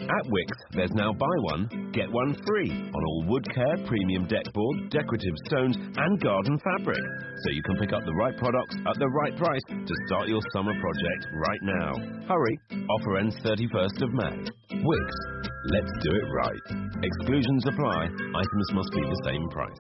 At Wix, there's now buy one, get one free on all wood care, premium deck board, decorative stones, and garden fabric. So you can pick up the right products at the right price to start your summer project right now. Hurry, offer ends 31st of May. Wix, let's do it right. Exclusions apply, items must be the same price.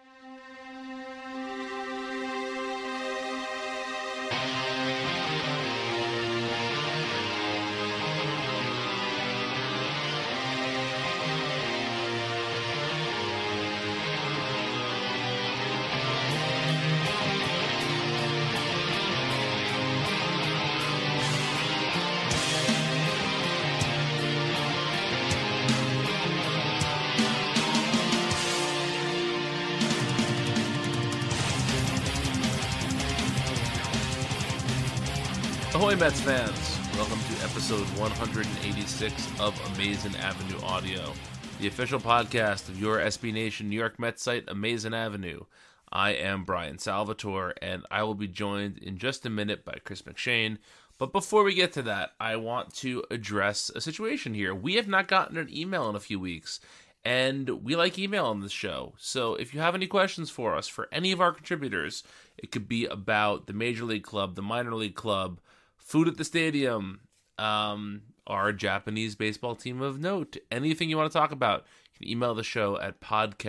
Ahoy, Mets fans! Welcome to episode 186 of Amazin' Avenue Audio, the official podcast of your SB Nation New York Mets site, Amazin' Avenue. I am Brian Salvatore, and I will be joined in just a minute by Chris McShane. But before we get to that, I want to address a situation here. We have not gotten an email in a few weeks, and we like email on this show. So if you have any questions for us, for any of our contributors, it could be about the Major League Club, the Minor League Club, food at the stadium, our Japanese baseball team of note, anything you want to talk about, you can email the show at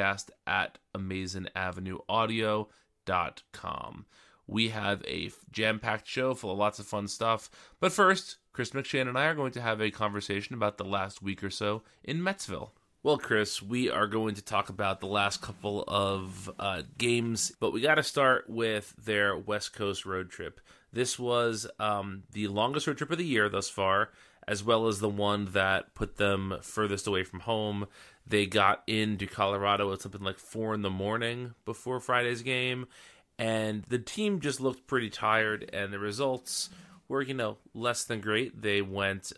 podcast@AmazinAvenueAudio.com. We have a jam-packed show full of lots of fun stuff. But first, Chris McShane and I are going to have a conversation about the last week or so in Metsville. Well, Chris, we are going to talk about the last couple of games, but we got to start with their West Coast road trip. This was the longest road trip of the year thus far, as well as the one that put them furthest away from home. They got into Colorado at something like 4 a.m. before Friday's game, and the team just looked pretty tired, and the results were, less than great. They went,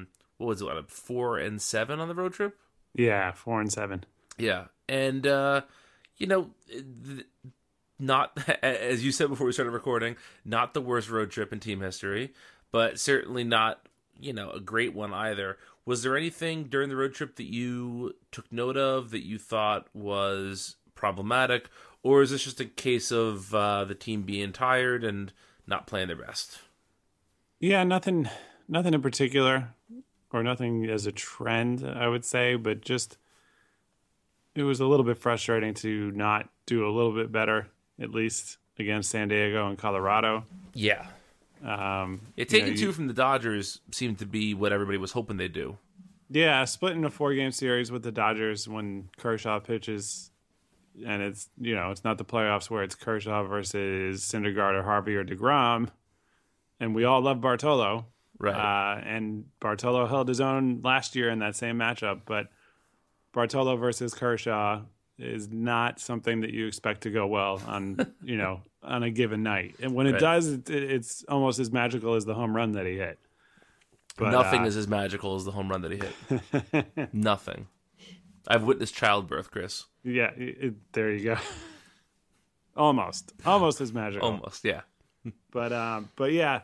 4-7 on the road trip? Yeah, 4-7. Yeah, and, not, as you said before we started recording, not the worst road trip in team history, but certainly not, a great one either. Was there anything during the road trip that you took note of that you thought was problematic, or is this just a case of the team being tired and not playing their best? Yeah, nothing in particular, or nothing as a trend, I would say, but just it was a little bit frustrating to not do a little bit better, at least against San Diego and Colorado. Yeah. Taking two from the Dodgers seemed to be what everybody was hoping they'd do. Yeah, splitting a 4-game series with the Dodgers when Kershaw pitches, and it's not the playoffs where it's Kershaw versus Syndergaard or Harvey or DeGrom, and we all love Bartolo. Right. And Bartolo held his own last year in that same matchup, but Bartolo versus Kershaw is not something that you expect to go well on, on a given night. And when it does, it's almost as magical as the home run that he hit. But, nothing is as magical as the home run that he hit. Nothing. I've witnessed childbirth, Chris. Yeah, there you go. Almost as magical. Almost, yeah. But yeah,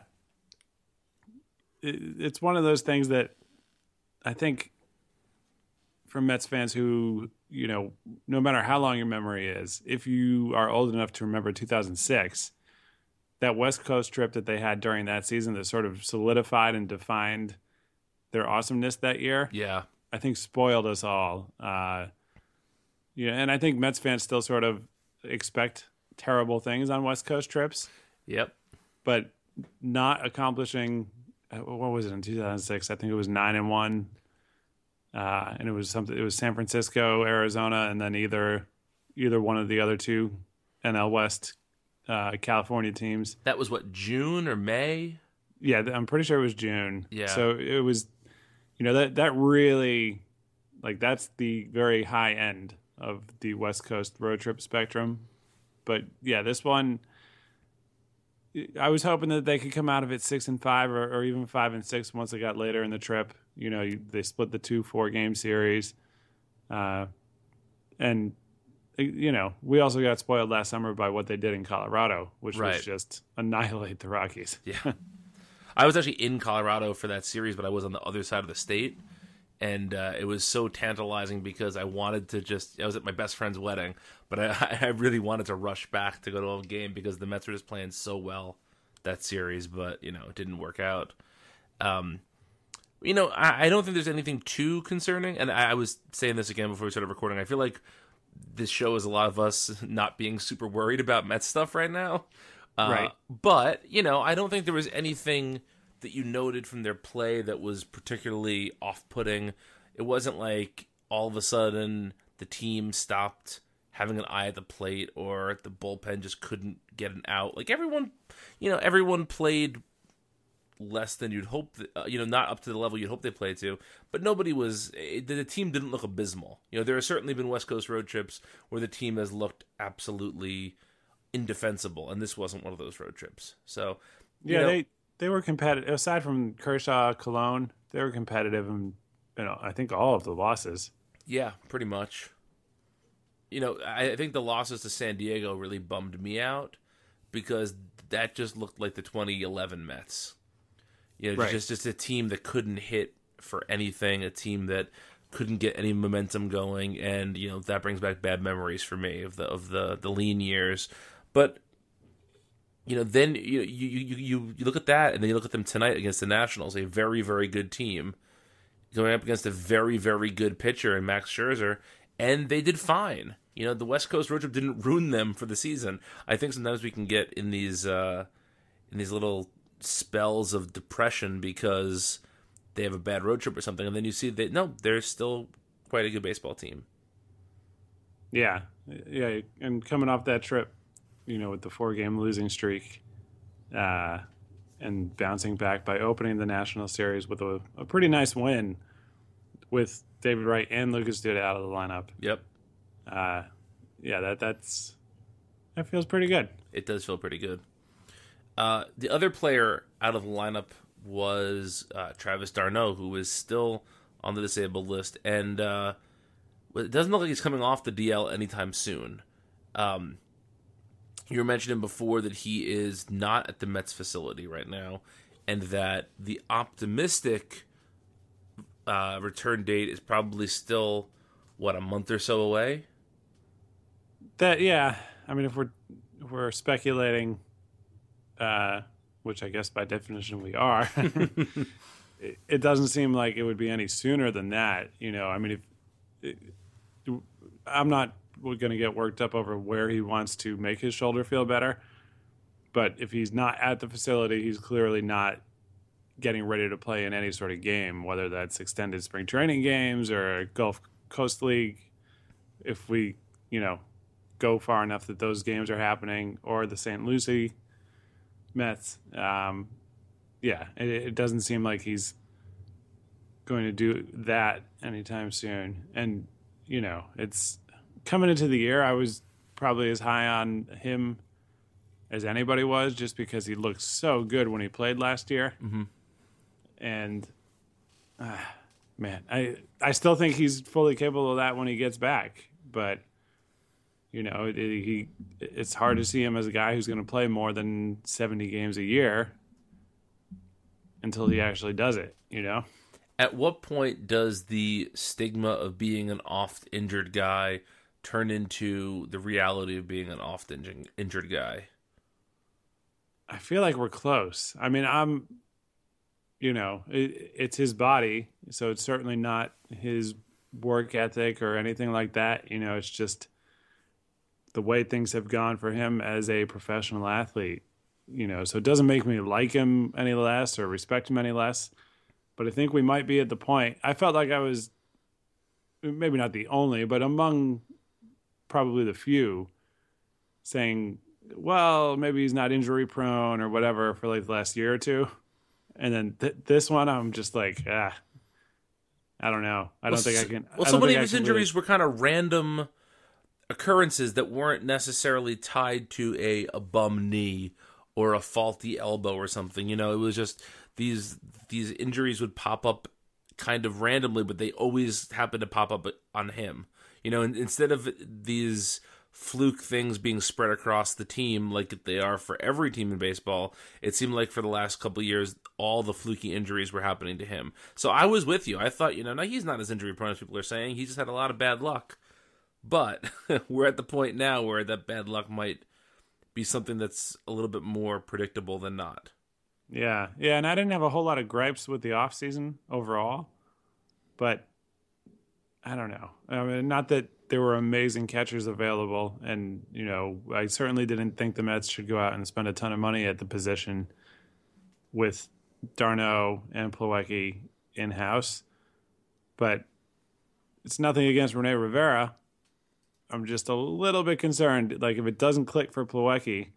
it's one of those things that I think for Mets fans who, no matter how long your memory is, if you are old enough to remember 2006, that West Coast trip that they had during that season that sort of solidified and defined their awesomeness that year, yeah, I think spoiled us all. And I think Mets fans still sort of expect terrible things on West Coast trips. Yep. But not accomplishing, what was it in 2006? I think it was 9-1. And it was San Francisco, Arizona, and then either one of the other two NL West California teams. That was what, June or May? Yeah, I'm pretty sure it was June. Yeah. So it was, that really, that's the very high end of the West Coast road trip spectrum. But yeah, this one, I was hoping that they could come out of it 6-5 or even 5-6 once it got later in the trip. They split the 2 4-game series. And, we also got spoiled last summer by what they did in Colorado, which was just annihilate the Rockies. Yeah. I was actually in Colorado for that series, but I was on the other side of the state. And it was so tantalizing because I wanted to I was at my best friend's wedding, but I really wanted to rush back to go to a game because the Mets were just playing so well that series, but, it didn't work out. I don't think there's anything too concerning, and I was saying this again before we started recording. I feel like this show is a lot of us not being super worried about Mets stuff right now. Right. But, I don't think there was anything that you noted from their play that was particularly off-putting. It wasn't like all of a sudden the team stopped having an eye at the plate or the bullpen just couldn't get an out. Like everyone played less than you'd hope, not up to the level you'd hope they played to, but the team didn't look abysmal. There have certainly been West Coast road trips where the team has looked absolutely indefensible, and this wasn't one of those road trips. So, they were competitive. Aside from Kershaw, Cologne, they were competitive in, I think all of the losses. Yeah, pretty much. I think the losses to San Diego really bummed me out because that just looked like the 2011 Mets. Right. Just a team that couldn't hit for anything, a team that couldn't get any momentum going, and that brings back bad memories for me of the lean years. But then you look at that, and then you look at them tonight against the Nationals, a very, very good team, going up against a very, very good pitcher in Max Scherzer, and they did fine. The West Coast road trip didn't ruin them for the season. I think sometimes we can get in these little spells of depression because they have a bad road trip or something, and then you see that they're still quite a good baseball team. Yeah, and coming off that trip, with the 4-game losing streak, and bouncing back by opening the National Series with a pretty nice win with David Wright and Lucas Duda out of the lineup. Yep. That feels pretty good. It does feel pretty good. The other player out of the lineup was Travis d'Arnaud, who is still on the disabled list, and it doesn't look like he's coming off the DL anytime soon. You were mentioning before that he is not at the Mets facility right now, and that the optimistic return date is probably still, a month or so away? I mean, if we're speculating, which I guess by definition we are, it doesn't seem like it would be any sooner than that. I mean, I'm not going to get worked up over where he wants to make his shoulder feel better, but if he's not at the facility, he's clearly not getting ready to play in any sort of game, whether that's extended spring training games or Gulf Coast League. If we, go far enough that those games are happening, or the St. Lucie Mets, it doesn't seem like he's going to do that anytime soon. And, it's coming into the year, I was probably as high on him as anybody was, just because he looked so good when he played last year. Mm-hmm. And, man, I still think he's fully capable of that when he gets back. But, it's hard to see him as a guy who's going to play more than 70 games a year until he actually does it, At what point does the stigma of being an oft-injured guy turn into the reality of being an oft-injured guy? I feel like we're close. I mean, it's his body, so it's certainly not his work ethic or anything like that. It's just the way things have gone for him as a professional athlete. So it doesn't make me like him any less or respect him any less. But I think we might be at the point. I felt like I was maybe not the only, but among probably the few saying, well, maybe he's not injury prone or whatever for like the last year or two. And then this one, I'm just like, I don't know. I don't think I can. Well, so many of his injuries were kind of random occurrences that weren't necessarily tied to a bum knee or a faulty elbow or something. It was just these injuries would pop up kind of randomly, but they always happen to pop up on him. Instead of these fluke things being spread across the team like they are for every team in baseball. It seemed like for the last couple of years, all the fluky injuries were happening to him. So I was with you. I thought, now he's not as injury prone as people are saying. He just had a lot of bad luck. But we're at the point now where that bad luck might be something that's a little bit more predictable than not. Yeah, and I didn't have a whole lot of gripes with the offseason overall, but I don't know. I mean, not that there were amazing catchers available, and, I certainly didn't think the Mets should go out and spend a ton of money at the position with d'Arnaud and Plawecki in-house, but it's nothing against Rene Rivera. I'm just a little bit concerned. Like, if it doesn't click for Plawecki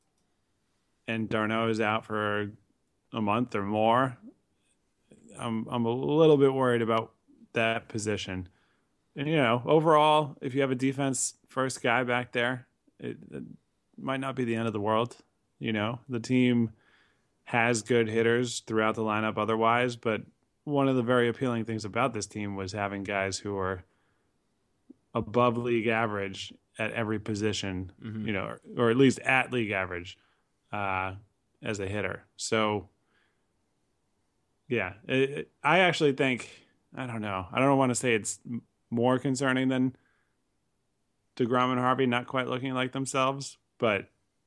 and d'Arnaud is out for a month or more, I'm a little bit worried about that position. And, overall, if you have a defense first guy back there, it might not be the end of the world. The team has good hitters throughout the lineup otherwise, but one of the very appealing things about this team was having guys who are above league average at every position, or at least at league average as a hitter. So, yeah, I actually think, I don't want to say it's more concerning than DeGrom and Harvey not quite looking like themselves, but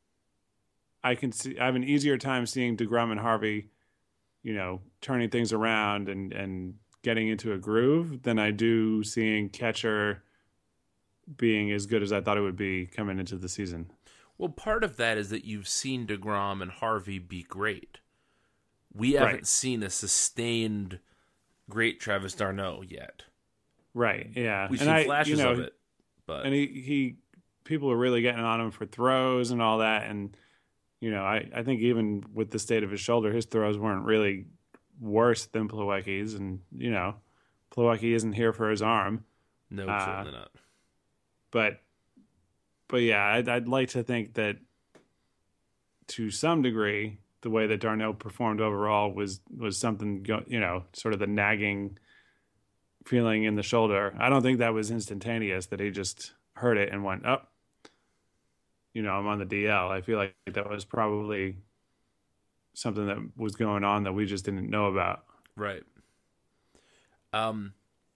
I have an easier time seeing DeGrom and Harvey, turning things around and getting into a groove than I do seeing catcher being as good as I thought it would be coming into the season. Well, part of that is that you've seen DeGrom and Harvey be great. We haven't seen a sustained great Travis d'Arnaud yet. Right, yeah. We've seen flashes of it. But and he people are really getting on him for throws and all that. And, I think even with the state of his shoulder, his throws weren't really worse than Plawecki's. And, Plawecki isn't here for his arm. No, certainly not. But yeah, I'd like to think that to some degree, the way that d'Arnaud performed overall was something, sort of the nagging feeling in the shoulder. I don't think that was instantaneous, that he just heard it and went, up. I'm on the DL. I feel like that was probably something that was going on that we just didn't know about. Right. So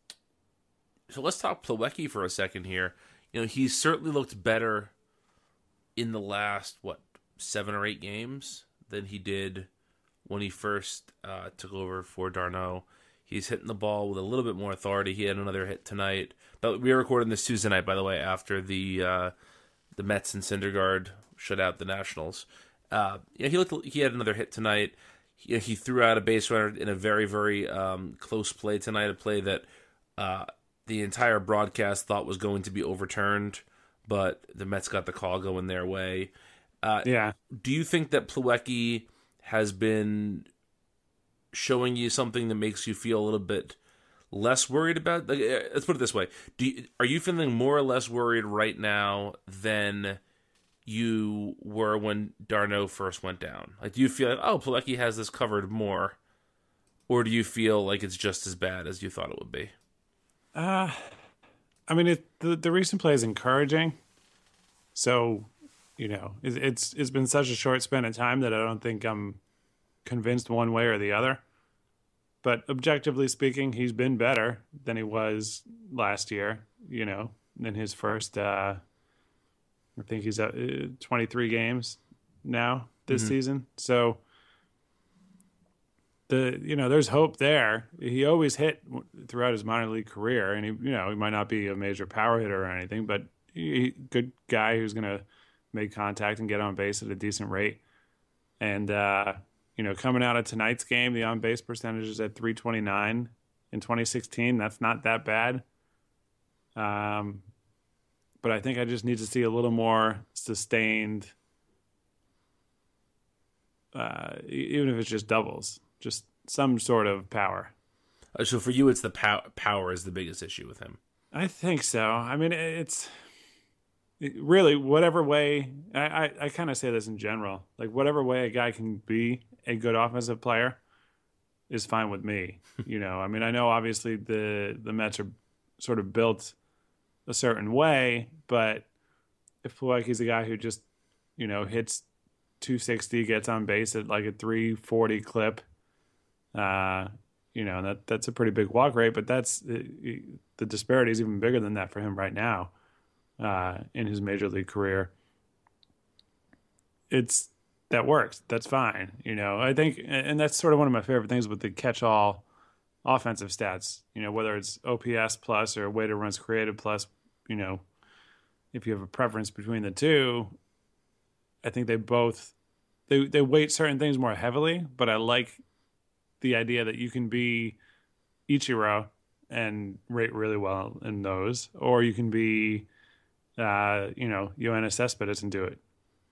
let's talk Plawecki for a second here. He's certainly looked better in the last, 7 or 8 games than he did when he first took over for d'Arnaud. He's hitting the ball with a little bit more authority. He had another hit tonight. But we are recording this Tuesday night, by the way, after the Mets and Syndergaard shut out the Nationals. He had another hit tonight. He threw out a base runner in a very, very close play tonight, a play that the entire broadcast thought was going to be overturned, but the Mets got the call going their way. Yeah. Do you think that Plawecki has been showing you something that makes you feel a little bit less worried about? Let's put it this way: are you feeling more or less worried right now than you were when d'Arnaud first went down? Like, do you feel like, Plawecki has this covered more, or do you feel like it's just as bad as you thought it would be? I mean, the recent play is encouraging. So, it's been such a short span of time that I don't think I'm convinced one way or the other. But objectively speaking, he's been better than he was last year, in his first, I think he's at 23 games now this season. So, there's hope there. He always hit throughout his minor league career, and he might not be a major power hitter or anything, but good guy who's going to make contact and get on base at a decent rate. And, coming out of tonight's game, the on-base percentage is at .329 in 2016. That's not that bad. But I think I just need to see a little more sustained, even if it's just doubles, just some sort of power. So for you, it's the power is the biggest issue with him. I think so. I mean, really, whatever way, I kind of say this in general, like whatever way a guy can be a good offensive player is fine with me. I mean, I know obviously the Mets are sort of built a certain way, but if Plawecki's a guy who just, hits 260, gets on base at like a 340 clip, that's a pretty big walk rate, but the disparity is even bigger than that for him right now in his major league career. That works. That's fine. I think, and that's sort of one of my favorite things with the catch-all offensive stats, whether it's OPS plus or weighted runs created plus, if you have a preference between the two, I think they both, they weight certain things more heavily, but I like the idea that you can be Ichiro and rate really well in those, or you can be, Yoenis Cespedes and do it.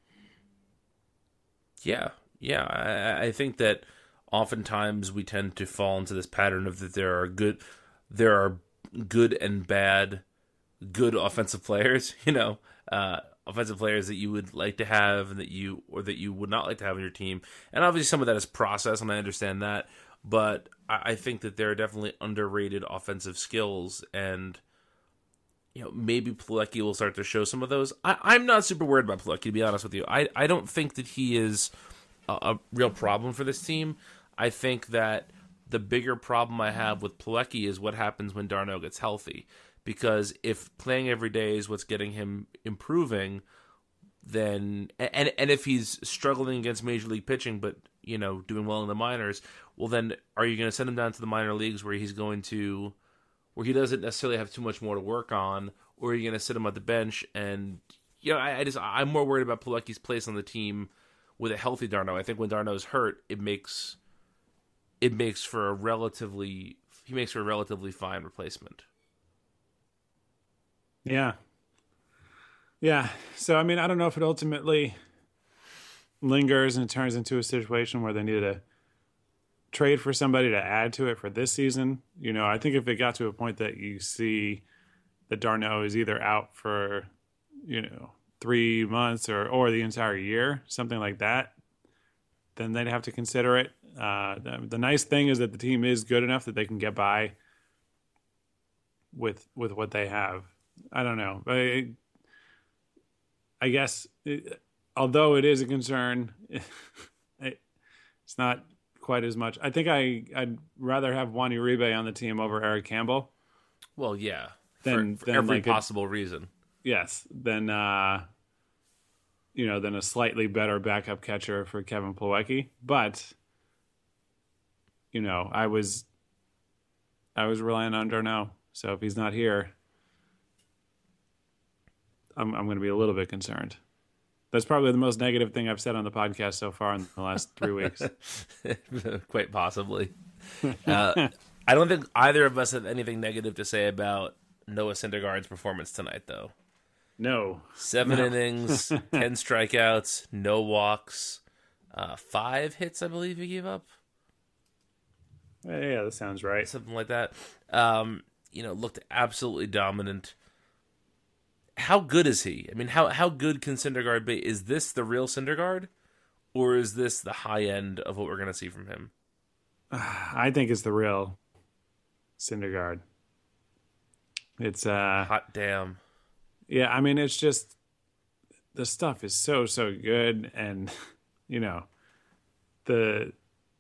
Yeah. I think that oftentimes we tend to fall into this pattern of that there are good and bad, good offensive players, offensive players that you would like to have and that you would not like to have on your team. And obviously some of that is process, and I understand that, but I think that there are definitely underrated offensive skills, and maybe Plawecki will start to show some of those. I'm not super worried about Plawecki, to be honest with you. I don't think that he is a real problem for this team. I think that the bigger problem I have with Plawecki is what happens when d'Arnaud gets healthy. Because if playing every day is what's getting him improving, then and if he's struggling against major league pitching, but doing well in the minors, well then are you going to send him down to the minor leagues where he doesn't necessarily have too much more to work on, or are you going to sit him at the bench? And I'm more worried about Plawecki's place on the team with a healthy d'Arnaud. I think when d'Arnaud's hurt, he makes for a relatively fine replacement. Yeah. So, I mean, I don't know if it ultimately lingers and it turns into a situation where they need to trade for somebody to add to it for this season. I think if it got to a point that you see that d'Arnaud is either out for, 3 months or the entire year, something like that, then they'd have to consider it. The nice thing is that the team is good enough that they can get by with what they have. I don't know. I guess, although it is a concern, it's not quite as much. I think I'd rather have Juan Uribe on the team over Eric Campbell. Well, yeah, for every possible reason. Yes, than a slightly better backup catcher for Kevin Plawecki. But I was relying on d'Arnaud, so if he's not here, I'm going to be a little bit concerned. That's probably the most negative thing I've said on the podcast so far in the last 3 weeks. Quite possibly. I don't think either of us have anything negative to say about Noah Syndergaard's performance tonight, though. No. 7 innings, 10 strikeouts, no walks, 5 hits, I believe he gave up. Yeah, that sounds right. Something like that. Looked absolutely dominant. How good is he? I mean, how good can Syndergaard be? Is this the real Syndergaard, or is this the high end of what we're going to see from him? I think it's the real Syndergaard. It's hot damn. Yeah, I mean, it's just the stuff is so good, and the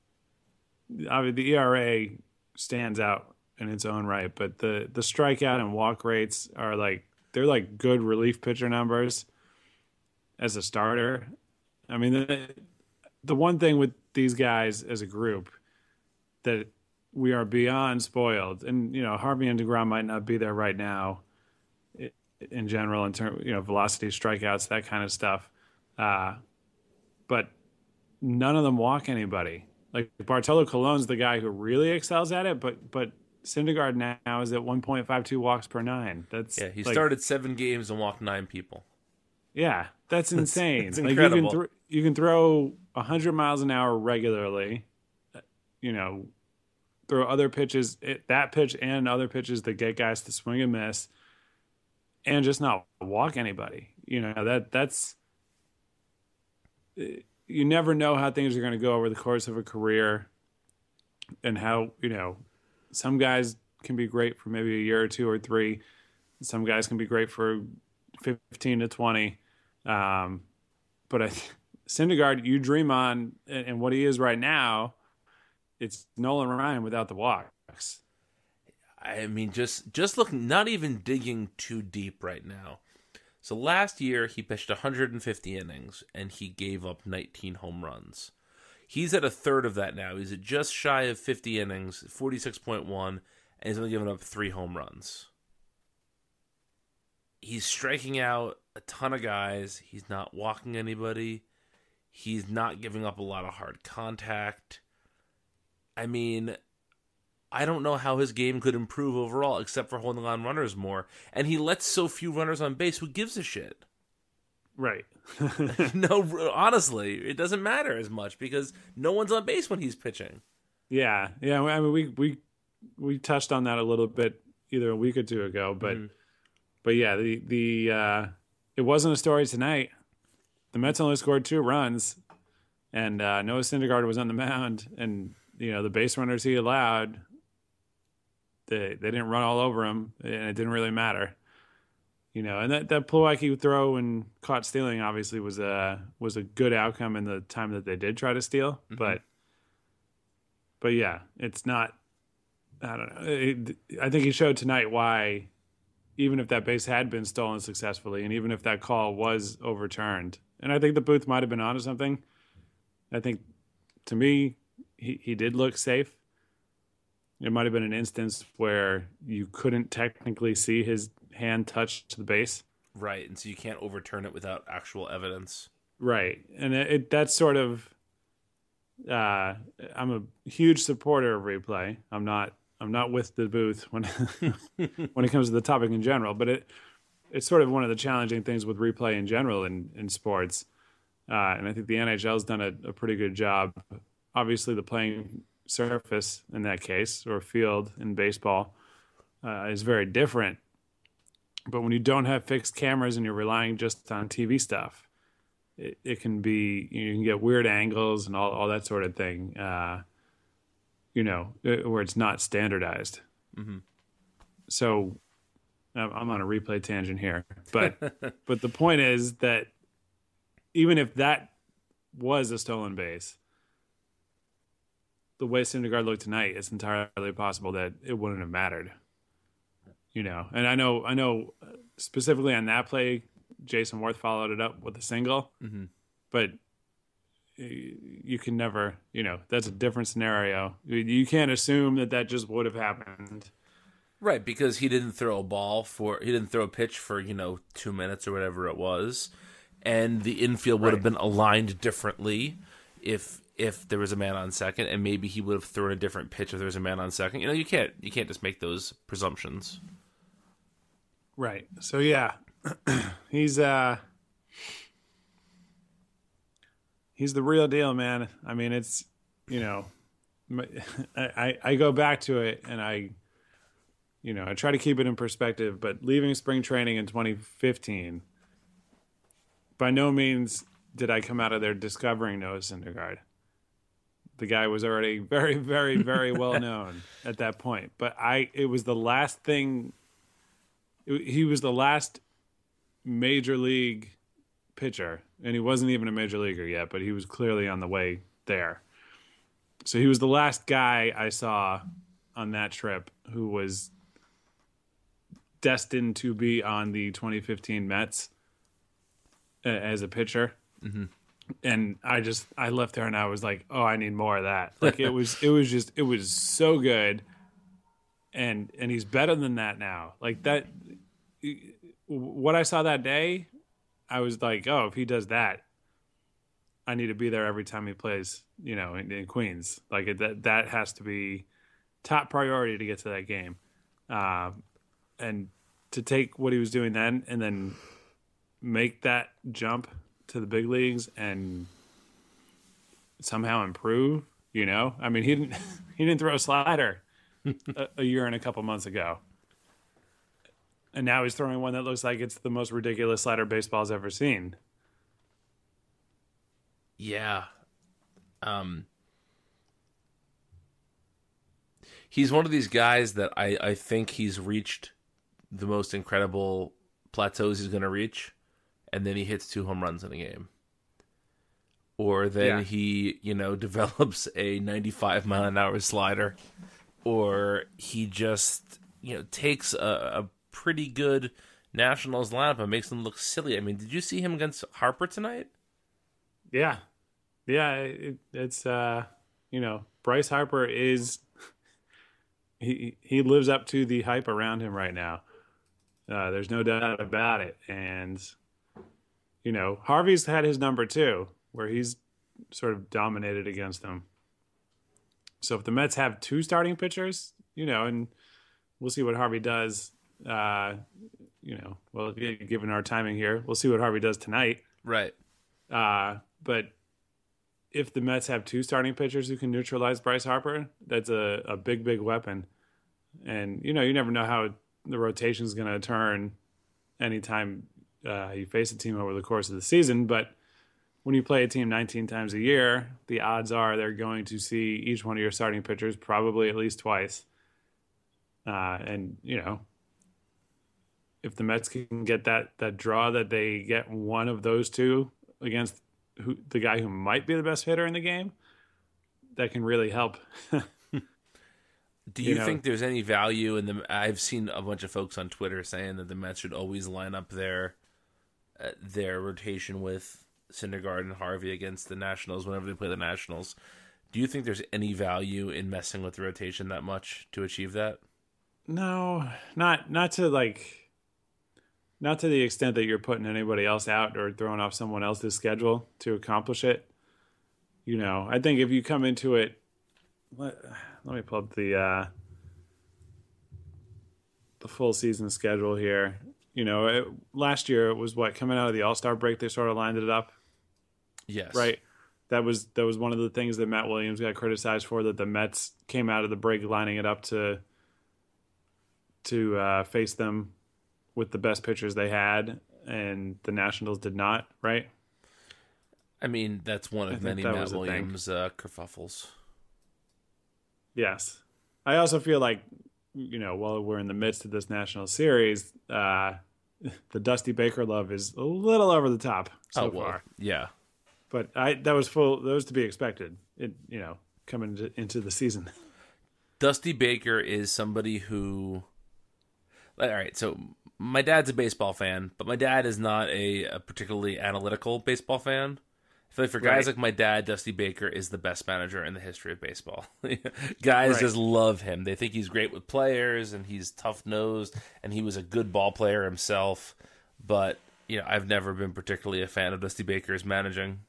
ERA stands out in its own right, but the strikeout and walk rates are they're like good relief pitcher numbers as a starter. I mean, the one thing with these guys as a group that we are beyond spoiled, and Harvey and DeGrom might not be there right now in general in terms velocity, strikeouts, that kind of stuff, but none of them walk anybody. Like Bartolo Colon's the guy who really excels at it, but Syndergaard now is at 1.52 walks per 9. He started 7 games and walked 9 people. Yeah, that's insane. It's incredible. You can throw 100 miles an hour regularly. Throw other pitches, that pitch and other pitches that get guys to swing and miss, and just not walk anybody. That's you never know how things are going to go over the course of a career, and how some guys can be great for maybe a year or 2 or 3. Some guys can be great for 15 to 20. But Syndergaard, you dream on, and what he is right now, it's Nolan Ryan without the walks. I mean, just looking, not even digging too deep right now. So last year, he pitched 150 innings, and he gave up 19 home runs. He's at a third of that now. He's at just shy of 50 innings, 46.1, and he's only given up 3 home runs. He's striking out a ton of guys. He's not walking anybody. He's not giving up a lot of hard contact. I mean, I don't know how his game could improve overall except for holding on runners more. And he lets so few runners on base. Who gives a shit? Right. No, honestly, it doesn't matter as much because no one's on base when he's pitching. Yeah. I mean, we touched on that a little bit either a week or two ago, but yeah, the it wasn't a story tonight. The Mets only scored 2 runs, and Noah Syndergaard was on the mound, and the base runners he allowed, they didn't run all over him, and it didn't really matter. And that Plawecki throw and caught stealing obviously was a good outcome in the time that they did try to steal, but yeah, it's not. I don't know. I think he showed tonight why, even if that base had been stolen successfully, and even if that call was overturned, and I think the booth might have been onto something. I think, to me, he did look safe. It might have been an instance where you couldn't technically see his hand touch the base. Right, and so you can't overturn it without actual evidence. Right, and that's sort of. I'm a huge supporter of replay. I'm not with the booth when when it comes to the topic in general, but it's sort of one of the challenging things with replay in general in sports. And I think the NHL's done a pretty good job. Obviously, the playing surface in that case, or field in baseball, is very different. But when you don't have fixed cameras and you're relying just on TV stuff, it can be, you can get weird angles and all that sort of thing, where it's not standardized. Mm-hmm. So I'm on a replay tangent here, but the point is that even if that was a stolen base, the way Syndergaard looked tonight, it's entirely possible that it wouldn't have mattered. And I know specifically on that play, Jason Worth followed it up with a single, but you can never, that's a different scenario. You can't assume that just would have happened. Right, because he didn't throw a pitch for, 2 minutes or whatever it was. And the infield would have been aligned differently if there was a man on second, and maybe he would have thrown a different pitch if there was a man on second. You can't just make those presumptions. Right. So yeah, he's the real deal, man. I mean, it's I go back to it and I try to keep it in perspective. But leaving spring training in 2015, by no means did I come out of there discovering Noah Syndergaard. The guy was already very, very, very well known at that point. But it was the last thing. He was the last major league pitcher, and he wasn't even a major leaguer yet, but he was clearly on the way there. So he was the last guy I saw on that trip who was destined to be on the 2015 Mets as a pitcher. Mm-hmm. And I left there and I was like, oh, I need more of that. Like it was so good. And he's better than that now. Like that, what I saw that day, I was like, oh, if he does that, I need to be there every time he plays, in Queens. Like that has to be top priority to get to that game. And to take what he was doing then and then make that jump to the big leagues and somehow improve, I mean, he didn't throw a slider a year and a couple months ago. And now he's throwing one that looks like it's the most ridiculous slider baseball's ever seen. Yeah. He's one of these guys that I think he's reached the most incredible plateaus he's going to reach, and then he hits 2 home runs in a game. Or then he, develops a 95-mile-an-hour slider. Or he just, takes a pretty good Nationals lineup and makes them look silly. I mean, did you see him against Harper tonight? Yeah. Yeah, it's, Bryce Harper is... He lives up to the hype around him right now. There's no doubt about it. And, Harvey's had his number too, where he's sort of dominated against them. So if the Mets have 2 starting pitchers, and we'll see what Harvey does, given our timing here, we'll see what Harvey does tonight. Right. But if the Mets have 2 starting pitchers who can neutralize Bryce Harper, that's a big, big weapon. And, you never know how the rotation is going to turn anytime you face a team over the course of the season. But when you play a team 19 times a year, the odds are they're going to see each one of your starting pitchers probably at least twice. If the Mets can get that draw that they get one of those 2 against the guy who might be the best hitter in the game, that can really help. Do you think there's any value in them? I've seen a bunch of folks on Twitter saying that the Mets should always line up their rotation with Syndergaard and Harvey against the Nationals whenever they play the Nationals. Do you think there's any value in messing with the rotation that much to achieve that? No, not to the extent that you're putting anybody else out or throwing off someone else's schedule to accomplish it. I think if you come into it, let me pull up the full season schedule here. Last year it was coming out of the All-Star break, they sort of lined it up. Yes. Right. That was one of the things that Matt Williams got criticized for, that the Mets came out of the break lining it up to face them with the best pitchers they had, and the Nationals did not, right? I mean, that's one of many Matt Williams kerfuffles. Yes. I also feel like, while we're in the midst of this National Series, the Dusty Baker love is a little over the top so far. Yeah. But that was to be expected, coming into the season. Dusty Baker is somebody who... All right, so my dad's a baseball fan, but my dad is not a particularly analytical baseball fan. I feel like for guys like my dad, Dusty Baker is the best manager in the history of baseball. Guys just love him. They think he's great with players, and he's tough-nosed, and he was a good ball player himself. But, I've never been particularly a fan of Dusty Baker's managing.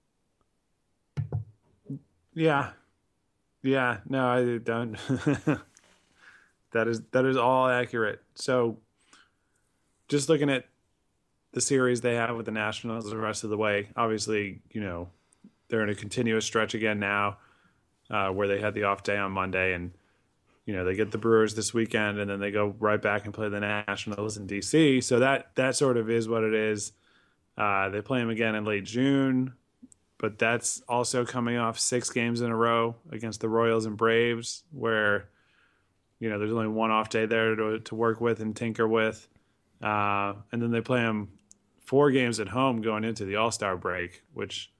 Yeah. Yeah, no, I don't. That is all accurate. So just looking at the series they have with the Nationals the rest of the way, obviously, they're in a continuous stretch again now, where they had the off day on Monday, and, they get the Brewers this weekend, and then they go right back and play the Nationals in DC. So that sort of is what it is. They play them again in late June, but that's also coming off 6 games in a row against the Royals and Braves, where, there's only one off day there to work with and tinker with. And then they play them 4 games at home going into the All-Star break, which,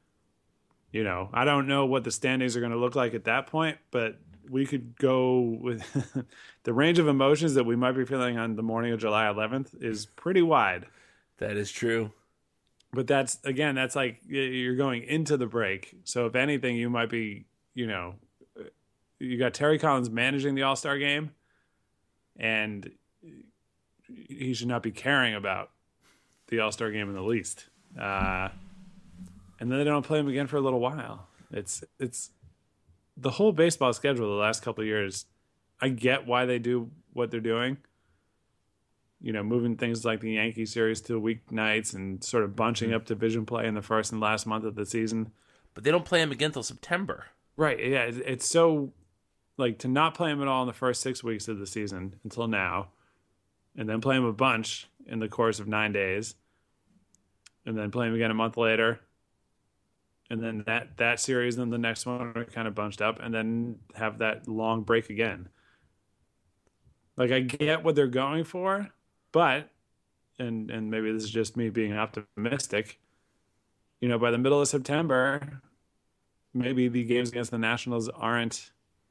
I don't know what the standings are going to look like at that point, but we could go with the range of emotions that we might be feeling on the morning of July 11th is pretty wide. That is true. But that's like you're going into the break. So if anything, you might be, you got Terry Collins managing the All-Star game, and he should not be caring about the All-Star game in the least. And then they don't play him again for a little while. It's the whole baseball schedule the last couple of years. I get why they do what they're doing. Moving things like the Yankee series to weeknights and sort of bunching up division play in the first and last month of the season. But they don't play him again until September. Right. Yeah. It's so, to not play him at all in the first 6 weeks of the season until now, and then play him a bunch in the course of 9 days, and then play him again a month later, and then that series, then the next one are kind of bunched up, and then have that long break again. I get what they're going for, but and maybe this is just me being optimistic, by the middle of September, maybe the games against the Nationals aren't,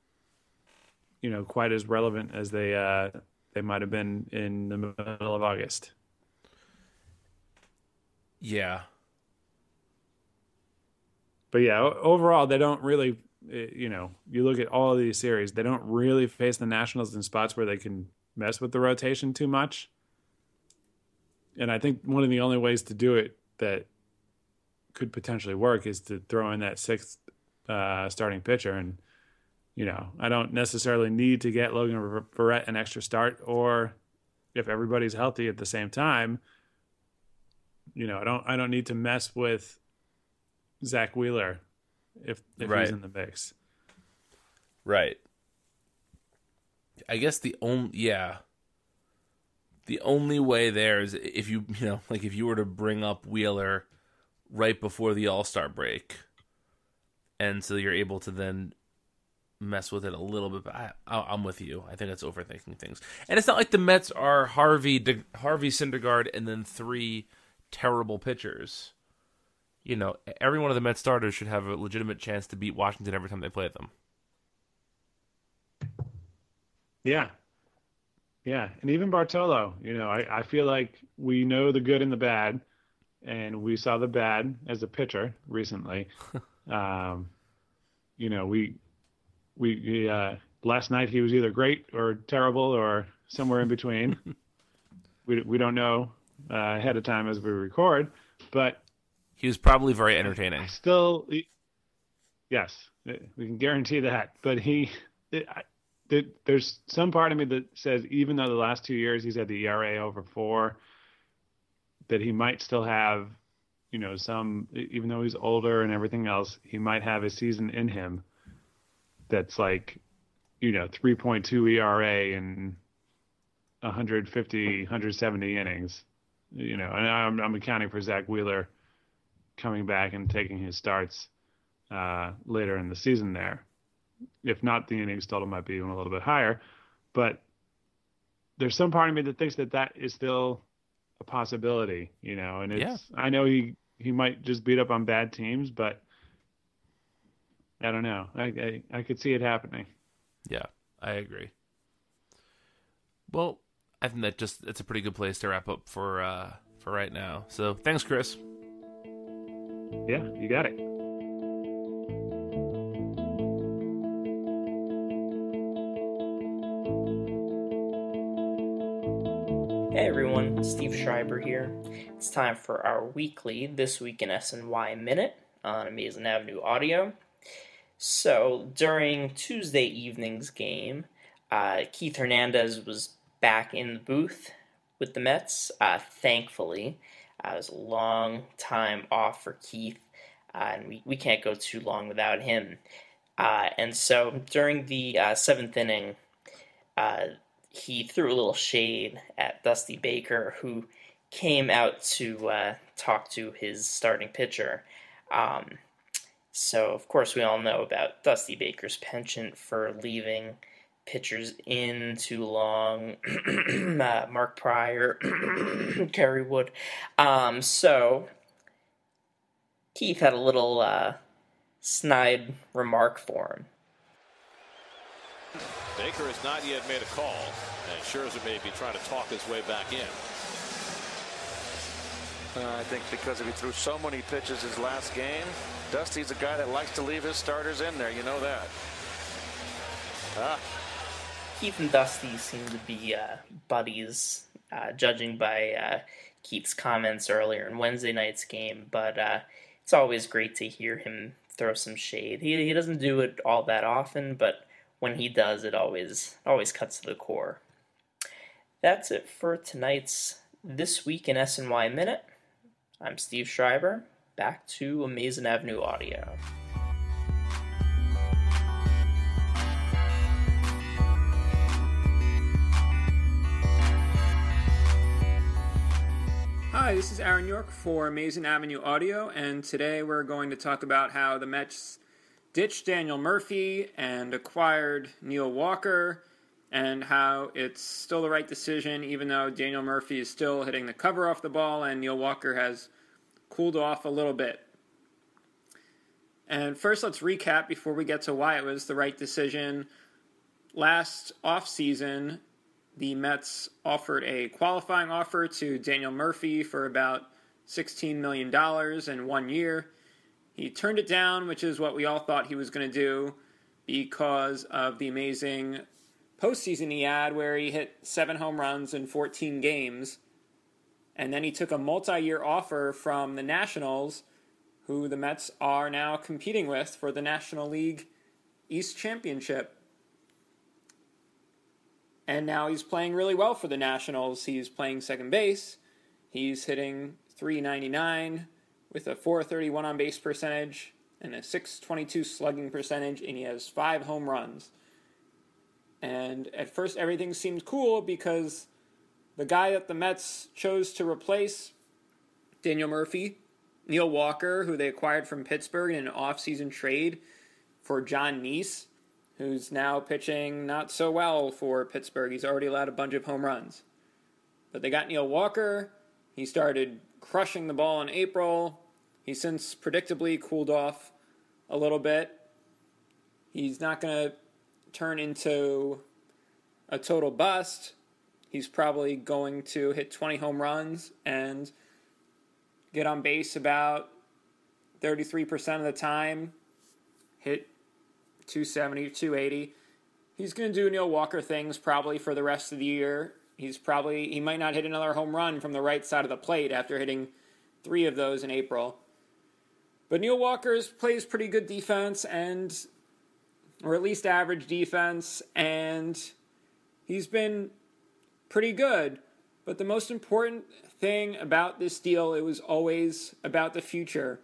quite as relevant as they might have been in the middle of August. Yeah. But yeah, overall, they don't really, you look at all of these series, they don't really face the Nationals in spots where they can mess with the rotation too much. And I think one of the only ways to do it that could potentially work is to throw in that sixth starting pitcher. And, I don't necessarily need to get Logan Verrett an extra start, or if everybody's healthy at the same time, I don't need to mess with Zach Wheeler if Right. he's in the mix. Right. I guess the only way there is if if you were to bring up Wheeler right before the All-Star break, and so you're able to then mess with it a little bit. But I'm with you. I think it's overthinking things, and it's not like the Mets are Harvey Syndergaard and then three terrible pitchers. Every one of the Mets starters should have a legitimate chance to beat Washington every time they play them. Yeah. Yeah. And even Bartolo, I feel like we know the good and the bad, and we saw the bad as a pitcher recently. We last night he was either great or terrible or somewhere in between. We don't know ahead of time as we record, but He was probably very entertaining. Yes, we can guarantee that. But there's some part of me that says even though the last 2 years he's had the ERA over 4, that he might still have, some, even though he's older and everything else, he might have a season in him that's like, 3.2 ERA and 150, 170 innings, and I'm accounting for Zach Wheeler coming back and taking his starts later in the season there. If not, the innings total might be even a little bit higher. But there's some part of me that thinks that is still a possibility, and I know he might just beat up on bad teams, but I don't know. I could see it happening. Yeah, I agree. Well, I think it's a pretty good place to wrap up for right now. So thanks, Chris. Yeah, you got it. Hey everyone, Steve Schreiber here. It's time for our weekly This Week in SNY Minute on Amazing Avenue Audio. So, during Tuesday evening's game, Keith Hernandez was back in the booth with the Mets. Thankfully, it was a long time off for Keith, and we can't go too long without him. And so, during the 7th inning, he threw a little shade at Dusty Baker, who came out to talk to his starting pitcher. So, of course, we all know about Dusty Baker's penchant for leaving pitchers in too long. Mark Pryor, Kerry Wood. So, Keith had a little snide remark for him. Baker has not yet made a call, and Scherzer may be trying to talk his way back in. I think because he threw so many pitches his last game, Dusty's a guy that likes to leave his starters in there. You know that. Keith and Dusty seem to be buddies, judging by Keith's comments earlier in Wednesday night's game, but it's always great to hear him throw some shade. He doesn't do it all that often, but when he does, it always cuts to the core. That's it for tonight's This Week in SNY Minute. I'm Steve Schreiber. Back to Amazing Avenue Audio. Hi, this is Aaron York for Amazing Avenue Audio, and today we're going to talk about how the Mets ditched Daniel Murphy and acquired Neil Walker, and how it's still the right decision, even though Daniel Murphy is still hitting the cover off the ball and Neil Walker has cooled off a little bit. And first, let's recap before we get to why it was the right decision. Last offseason, the Mets offered a qualifying offer to Daniel Murphy for about $16 million in 1 year. He turned it down, which is what we all thought he was going to do because of the amazing postseason he had where he hit 7 home runs in 14 games. And then he took a multi-year offer from the Nationals, who the Mets are now competing with for the National League East Championship. And now he's playing really well for the Nationals. He's playing second base. He's hitting .399 with a .431 on-base percentage and a .622 slugging percentage, and he has 5 home runs. And at first everything seemed cool because the guy that the Mets chose to replace Daniel Murphy, Neil Walker, who they acquired from Pittsburgh in an off-season trade for John Neese, who's now pitching not so well for Pittsburgh. He's already allowed a bunch of home runs. But they got Neil Walker. He started crushing the ball in April. He's since predictably cooled off a little bit. He's not going to turn into a total bust. He's probably going to hit 20 home runs and get on base about 33% of the time, hit 270, 280. He's going to do Neil Walker things probably for the rest of the year. He might not hit another home run from the right side of the plate after hitting 3 of those in April. But Neil Walker plays pretty good defense or at least average defense, and he's been pretty good. But the most important thing about this deal, it was always about the future.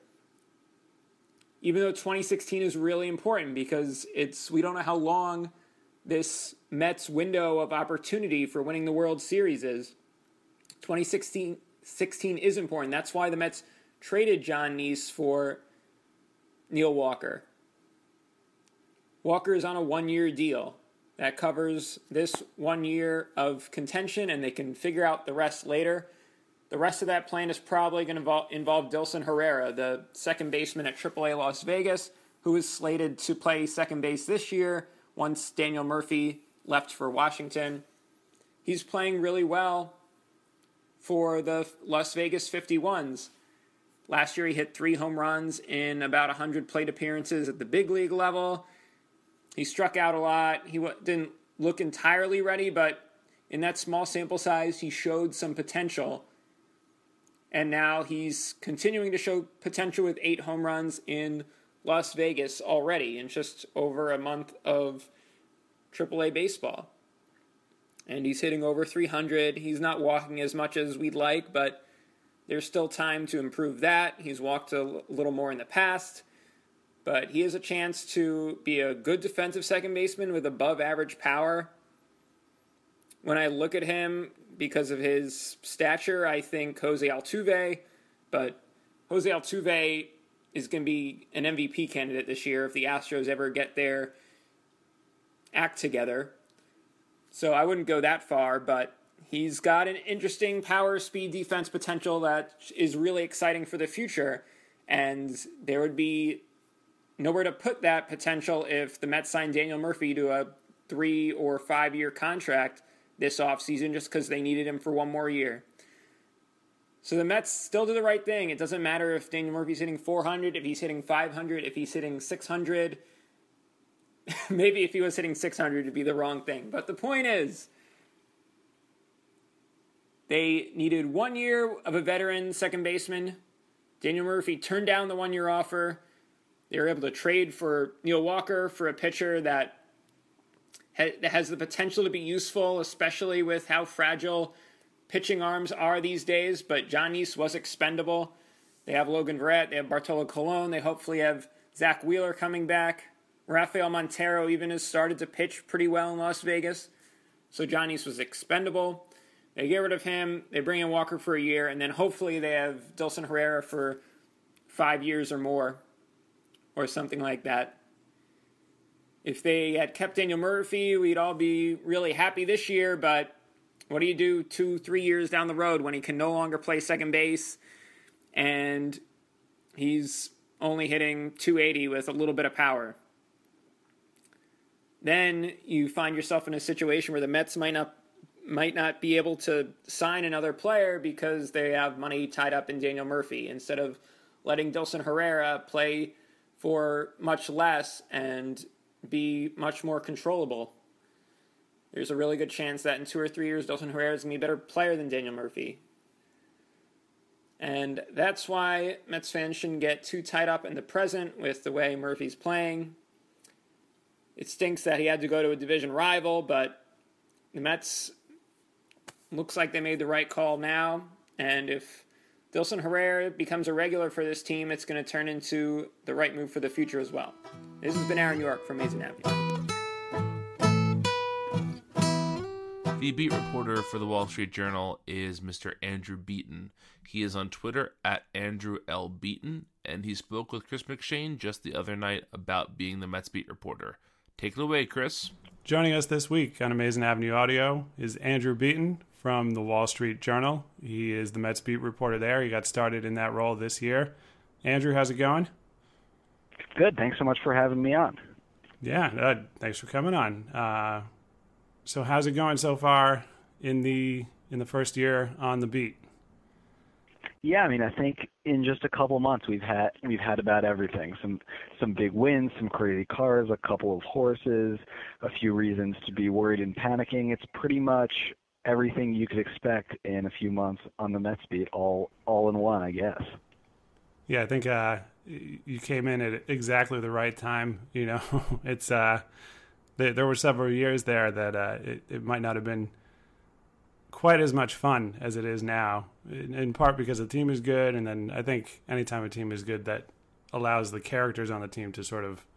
Even though 2016 is really important because we don't know how long this Mets window of opportunity for winning the World Series is. 2016 is important. That's why the Mets traded John Neese for Neil Walker. Walker is on a 1-year deal that covers this 1 year of contention, and they can figure out the rest later. The rest of that plan is probably going to involve Dilson Herrera, the second baseman at AAA Las Vegas, who is slated to play second base this year once Daniel Murphy left for Washington. He's playing really well for the Las Vegas 51s. Last year he hit 3 home runs in about 100 plate appearances at the big league level. He struck out a lot. He didn't look entirely ready, but in that small sample size, he showed some potential. And now he's continuing to show potential with 8 home runs in Las Vegas already in just over a month of AAA baseball. And he's hitting over 300. He's not walking as much as we'd like, but there's still time to improve that. He's walked a little more in the past. But he has a chance to be a good defensive second baseman with above average power. When I look at him, because of his stature, I think Jose Altuve. But Jose Altuve is going to be an MVP candidate this year if the Astros ever get their act together. So I wouldn't go that far, but he's got an interesting power, speed, defense potential that is really exciting for the future. And there would be nowhere to put that potential if the Mets signed Daniel Murphy to a 3 or 5 year contract this offseason just because they needed him for 1 more year. So the Mets still do the right thing. It doesn't matter if Daniel Murphy's hitting 400, if he's hitting 500, if he's hitting 600. Maybe if he was hitting 600, it'd be the wrong thing. But the point is, they needed 1 year of a veteran second baseman. Daniel Murphy turned down the 1 year offer. They were able to trade for Neil Walker for a pitcher that has the potential to be useful, especially with how fragile pitching arms are these days. But John Neese was expendable. They have Logan Verrett. They have Bartolo Colon. They hopefully have Zach Wheeler coming back. Rafael Montero even has started to pitch pretty well in Las Vegas. So John Neese was expendable. They get rid of him. They bring in Walker for a year. And then hopefully they have Dilson Herrera for 5 years or more. Or something like that. if they had kept Daniel Murphy, we'd all be really happy this year, but what do you do 2-3 years down the road when he can no longer play second base and he's only hitting 280 with a little bit of power? Then you find yourself in a situation where the Mets might not be able to sign another player because they have money tied up in Daniel Murphy, instead of letting Dilson Herrera play for much less and be much more controllable. There's a really good chance that in 2 or 3 years, Dilson Herrera is going to be a better player than Daniel Murphy. And that's why Mets fans shouldn't get too tied up in the present with the way Murphy's playing. It stinks that he had to go to a division rival, but the Mets looks like they made the right call now. And if Dilson Herrera becomes a regular for this team, it's going to turn into the right move for the future as well. This has been Aaron York from Amazing Avenue. The beat reporter for the Wall Street Journal is Mr. Andrew Beaton. He is on Twitter at Andrew L. Beaton, and he spoke with Chris McShane just the other night about being the Mets beat reporter. Take it away, Chris. Joining us this week on Amazing Avenue Audio is Andrew Beaton from the Wall Street Journal. He is the Mets beat reporter there. He got started in that role this year. Andrew, how's it going? Good. Thanks so much for having me on. Yeah, thanks for coming on. So how's it going so far in the first year on the beat? Yeah, I mean, I think in just a couple months we've had about everything. Some big wins, some crazy cars, a couple of horses, a few reasons to be worried and panicking. It's pretty much everything you could expect in a few months on the Mets beat, all in one, I guess. Yeah, I think you came in at exactly the right time. You know, it's there were several years there that it might not have been quite as much fun as it is now, in part because the team is good, and then I think anytime a team is good, that allows the characters on the team to sort of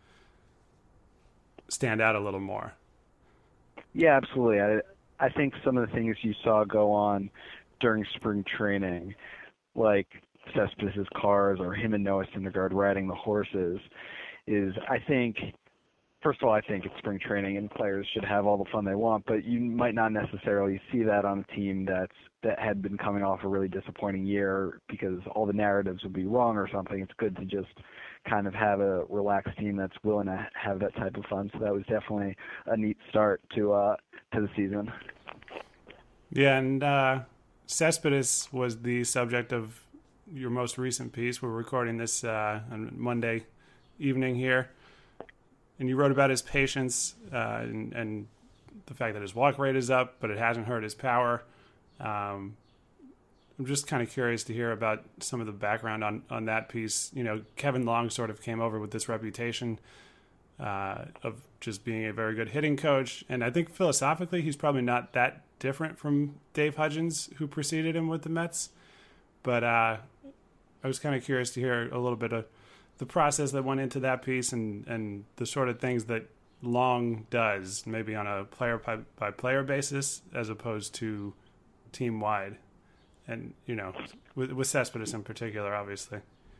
stand out a little more. Yeah, absolutely. I think some of the things you saw go on during spring training, like Cespedes' cars or him and Noah Syndergaard riding the horses, is, I think, first of all, I think it's spring training and players should have all the fun they want, but you might not necessarily see that on a team that had been coming off a really disappointing year because all the narratives would be wrong or something. It's good to just kind of have a relaxed team that's willing to have that type of fun. So that was definitely a neat start to the season. Yeah, and Cespedes was the subject of your most recent piece. We're recording this on Monday evening here. And you wrote about his patience and the fact that his walk rate is up, but it hasn't hurt his power. I'm just kind of curious to hear about some of the background on that piece. You know, Kevin Long sort of came over with this reputation of just being a very good hitting coach. And I think philosophically he's probably not that different from Dave Hudgens, who preceded him with the Mets. But I was kind of curious to hear a little bit of the process that went into that piece and the sort of things that Long does, maybe on a player-by-player basis as opposed to team-wide. And, you know, with Cespedes in particular, obviously.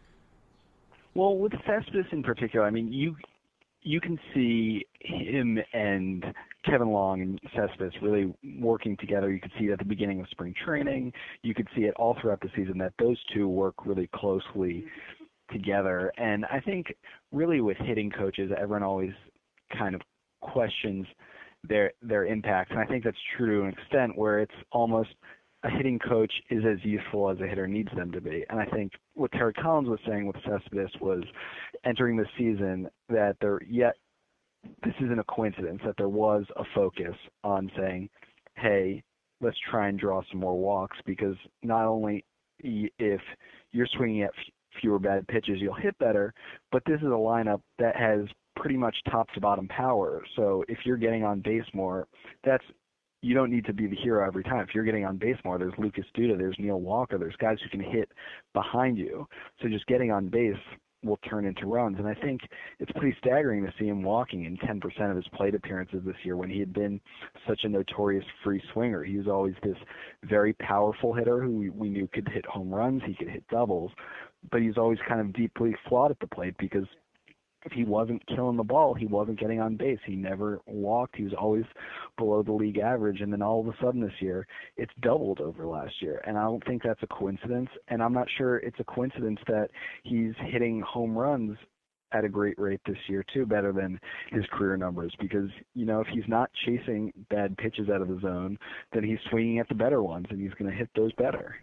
Well, with Cespedes in particular, I mean, you can see him and Kevin Long and Cespedes really working together. You could see it at the beginning of spring training. You could see it all throughout the season that those two work really closely together. And I think really with hitting coaches, everyone always kind of questions their impact. And I think that's true to an extent where it's almost a hitting coach is as useful as a hitter needs them to be. And I think what Terry Collins was saying with Cespedes was entering the season that this isn't a coincidence, that there was a focus on saying, hey, let's try and draw some more walks, because not only if you're swinging at fewer bad pitches, you'll hit better, but this is a lineup that has pretty much top to bottom power. So if you're getting on base more, you don't need to be the hero every time. If you're getting on base more, there's Lucas Duda, there's Neil Walker, there's guys who can hit behind you. So just getting on base will turn into runs. And I think it's pretty staggering to see him walking in 10% of his plate appearances this year when he had been such a notorious free swinger. He was always this very powerful hitter who we knew could hit home runs, he could hit doubles, but he was always kind of deeply flawed at the plate because if he wasn't killing the ball, he wasn't getting on base. He never walked. He was always below the league average. And then all of a sudden this year, it's doubled over last year. And I don't think that's a coincidence. And I'm not sure it's a coincidence that he's hitting home runs at a great rate this year too, better than his career numbers. Because, you know, if he's not chasing bad pitches out of the zone, then he's swinging at the better ones, and he's going to hit those better.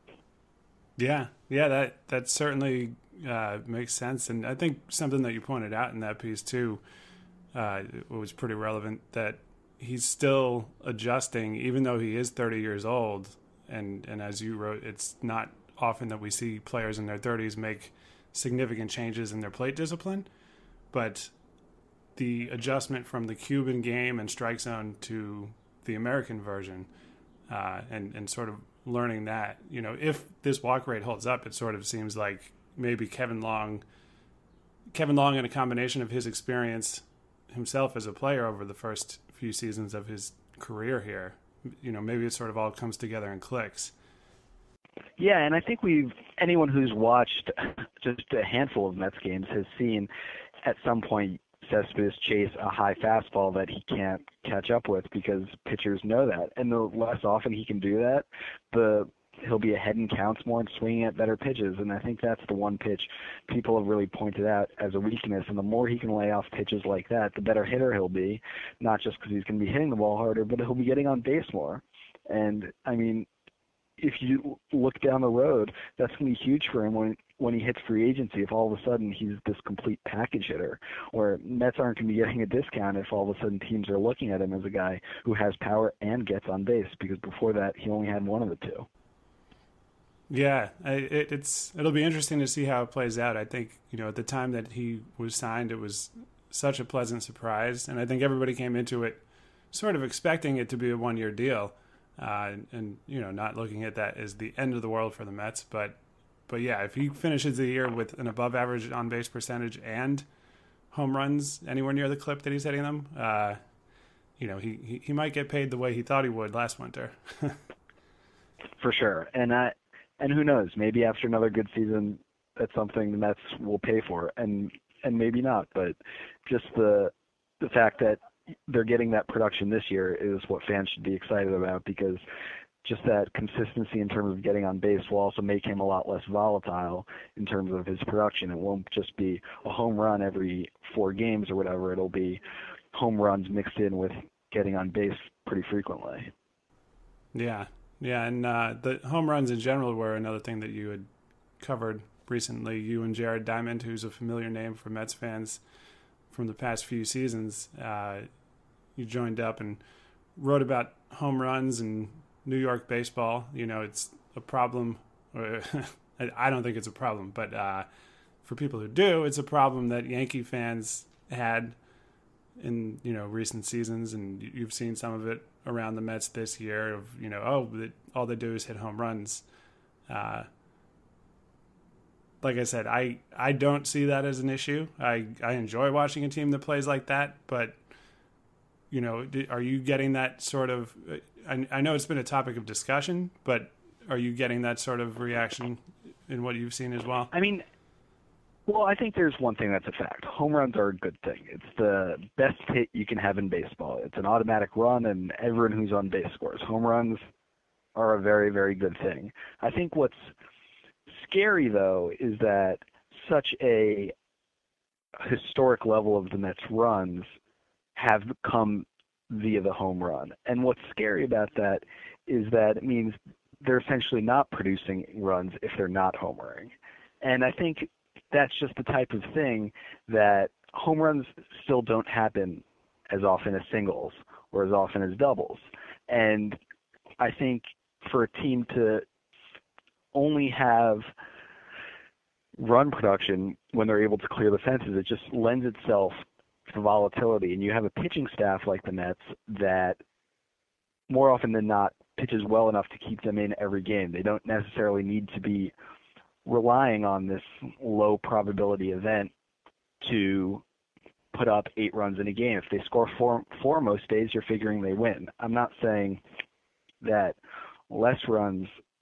Yeah, that certainly makes sense. And I think something that you pointed out in that piece too was pretty relevant, that he's still adjusting even though he is 30 years old. And as you wrote, it's not often that we see players in their 30s make significant changes in their plate discipline. But the adjustment from the Cuban game and strike zone to the American version and sort of learning that, you know, if this walk rate holds up, it sort of seems like maybe Kevin Long in a combination of his experience himself as a player over the first few seasons of his career here, you know, maybe it sort of all comes together and clicks. Yeah, and I think anyone who's watched just a handful of Mets games has seen at some point Cespedes chase a high fastball that he can't catch up with, because pitchers know that. And the less often he can do that, he'll be ahead in counts more and swinging at better pitches. And I think that's the one pitch people have really pointed out as a weakness. And the more he can lay off pitches like that, the better hitter he'll be, not just because he's going to be hitting the ball harder, but he'll be getting on base more. And, I mean, if you look down the road, that's going to be huge for him when he hits free agency, if all of a sudden he's this complete package hitter, where Mets aren't going to be getting a discount if all of a sudden teams are looking at him as a guy who has power and gets on base, because before that he only had one of the two. Yeah, it'll be interesting to see how it plays out. I think, you know, at the time that he was signed, it was such a pleasant surprise, and I think everybody came into it sort of expecting it to be a one-year deal, and you know, not looking at that as the end of the world for the Mets. But yeah, if he finishes the year with an above-average on-base percentage and home runs anywhere near the clip that he's hitting them, you know, he might get paid the way he thought he would last winter. For sure, and who knows? Maybe after another good season, that's something the Mets will pay for, and maybe not. But just the fact that they're getting that production this year is what fans should be excited about, because just that consistency in terms of getting on base will also make him a lot less volatile in terms of his production. It won't just be a home run every 4 games or whatever. It'll be home runs mixed in with getting on base pretty frequently. Yeah, and the home runs in general were another thing that you had covered recently. You and Jared Diamond, who's a familiar name for Mets fans from the past few seasons, you joined up and wrote about home runs and New York baseball. You know, it's a problem. I don't think it's a problem, but for people who do, it's a problem that Yankee fans had in, you know, recent seasons, and you've seen some of it around the Mets this year of, you know, all they do is hit home runs. Like I said, I don't see that as an issue. I enjoy watching a team that plays like that, but, you know, are you getting that sort of, I know it's been a topic of discussion, but are you getting that sort of reaction in what you've seen as well? I mean, well, I think there's one thing that's a fact. Home runs are a good thing. It's the best hit you can have in baseball. It's an automatic run, and everyone who's on base scores. Home runs are a very, very good thing. I think what's scary, though, is that such a historic level of the Mets runs have come via the home run. And what's scary about that is that it means they're essentially not producing runs if they're not homering. And I think that's just the type of thing that home runs still don't happen as often as singles or as often as doubles. And I think for a team to only have run production when they're able to clear the fences, it just lends itself to volatility. And you have a pitching staff like the Mets that more often than not pitches well enough to keep them in every game. They don't necessarily need to be relying on this low probability event to put up 8 runs in a game. If they score four most days, you're figuring they win. I'm not saying that less runs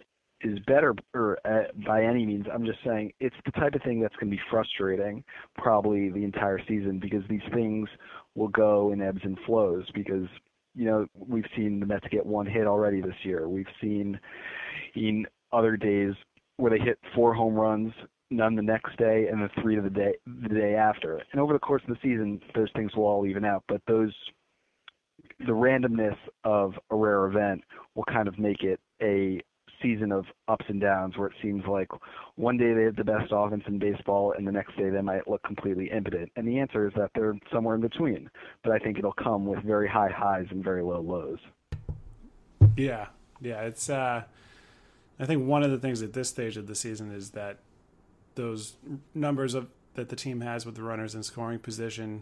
better or by any means. I'm just saying it's the type of thing that's going to be frustrating probably the entire season, because these things will go in ebbs and flows, because we've seen the Mets get one hit already this year. We've seen in other days where they hit 4 home runs, none the next day, and then 3 the day after. And over the course of the season, those things will all even out. But the randomness of a rare event will kind of make it a season of ups and downs, where it seems like one day they have the best offense in baseball and the next day they might look completely impotent. And the answer is that they're somewhere in between. But I think it'll come with very high highs and very low lows. Yeah, it's I think one of the things at this stage of the season is that those numbers that the team has with the runners in scoring position,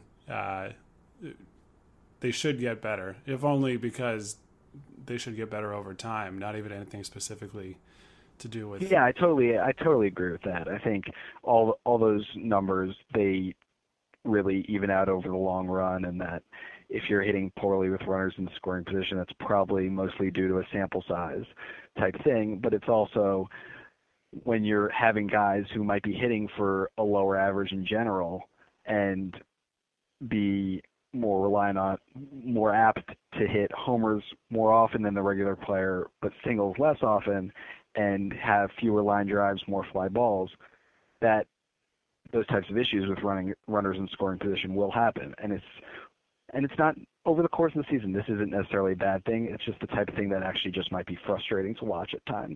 they should get better, if only because they should get better over time, not even anything specifically to do with. Yeah, I totally agree with that. I think all those numbers, they really even out over the long run, and that if you're hitting poorly with runners in scoring position, that's probably mostly due to a sample size type thing. But it's also when you're having guys who might be hitting for a lower average in general and be more apt to hit homers more often than the regular player, but singles less often, and have fewer line drives, more fly balls, that those types of issues with runners in scoring position will happen. And it's not over the course of the season. This isn't necessarily a bad thing. It's just the type of thing that actually just might be frustrating to watch at times.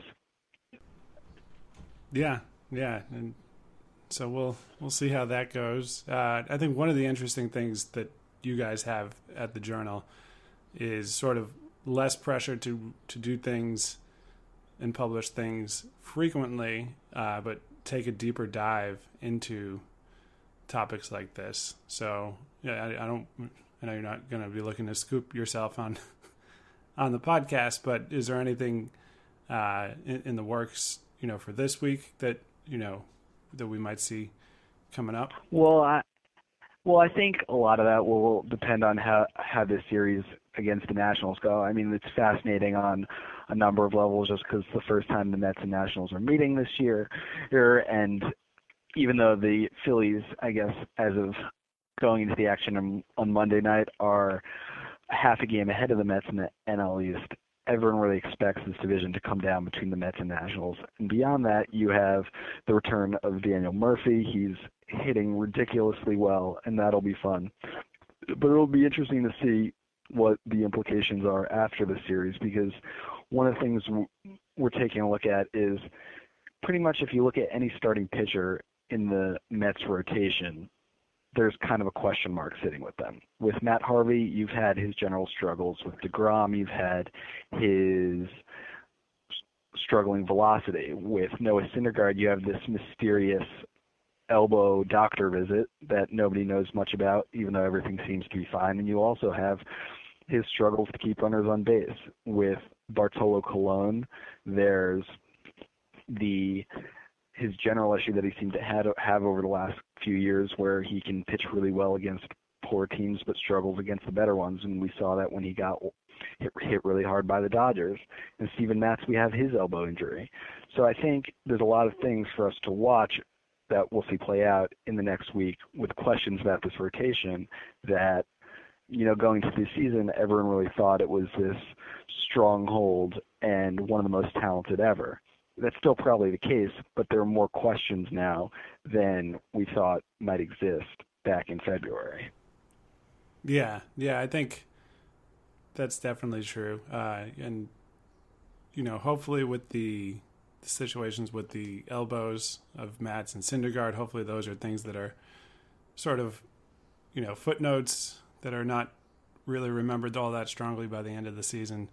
Yeah, and so we'll see how that goes. I think one of the interesting things that you guys have at the Journal is sort of less pressure to do things and publish things frequently, but take a deeper dive into topics like this. So yeah, I know you're not going to be looking to scoop yourself on the podcast, but is there anything in the works, for this week that that we might see coming up? Well, I think a lot of that will depend on how this series against the Nationals go. I mean, it's fascinating on a number of levels, just because it's the first time the Mets and Nationals are meeting this year, and even though the Phillies, I guess, as of going into the action on Monday night, are half a game ahead of the Mets in the NL East, everyone really expects this division to come down between the Mets and Nationals. And beyond that, you have the return of Daniel Murphy. He's hitting ridiculously well, and that'll be fun. But it'll be interesting to see what the implications are after the series, because one of the things we're taking a look at is pretty much if you look at any starting pitcher in the Mets rotation, there's kind of a question mark sitting with them. With Matt Harvey, you've had his general struggles. With DeGrom, you've had his struggling velocity. With Noah Syndergaard, you have this mysterious elbow doctor visit that nobody knows much about, even though everything seems to be fine. And you also have his struggles to keep runners on base. With Bartolo Colon, there's his general issue that he seemed to have over the last few years, where he can pitch really well against poor teams but struggles against the better ones, and we saw that when he got hit really hard by the Dodgers. And Steven Matz, we have his elbow injury. So I think there's a lot of things for us to watch that we'll see play out in the next week, with questions about this rotation that, going into the season, everyone really thought it was this stronghold and one of the most talented ever. That's still probably the case, but there are more questions now than we thought might exist back in February. Yeah, I think that's definitely true. And, hopefully with the situations with the elbows of Matz and Syndergaard, hopefully those are things that are sort of, footnotes that are not really remembered all that strongly by the end of the season.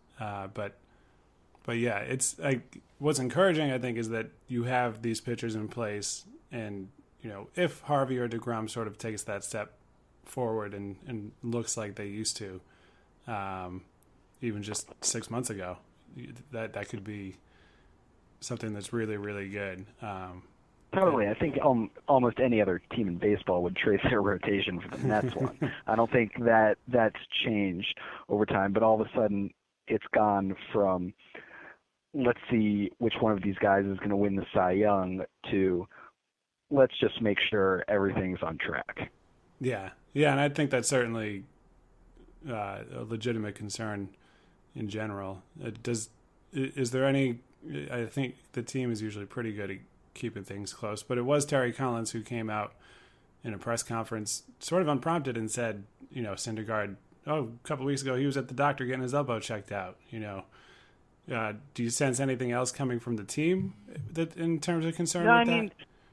But yeah, it's like what's encouraging, I think, is that you have these pitchers in place, and if Harvey or DeGrom sort of takes that step forward and looks like they used to, even just 6 months ago, that could be something that's really, really good. Totally. I think almost any other team in baseball would trace their rotation for the Mets one. I don't think that's changed over time, but all of a sudden it's gone from let's see which one of these guys is going to win the Cy Young to let's just make sure everything's on track. Yeah, and I think that's certainly a legitimate concern in general. Is there any? I think the team is usually pretty good at keeping things close, but it was Terry Collins who came out in a press conference, sort of unprompted, and said, Syndergaard, a couple of weeks ago he was at the doctor getting his elbow checked out. Do you sense anything else coming from the team that in terms of concern with that?